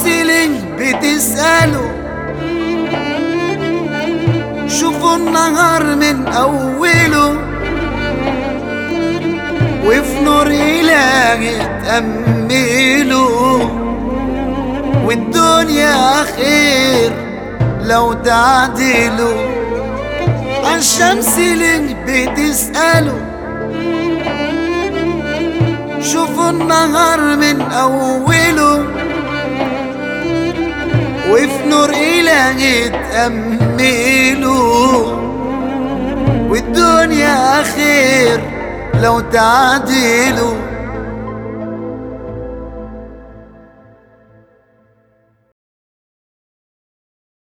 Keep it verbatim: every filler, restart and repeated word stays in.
ليه بتسألوا؟ شوفوا النهار من أوله وفي نور إلهي تأملوا، والدنيا خير لو تعدلوا. عالشمس ليه بتسألوا؟ شوفوا النهار من أوله وفي نور إلهي تأملوا، والدنيا خير لو تعدلوا.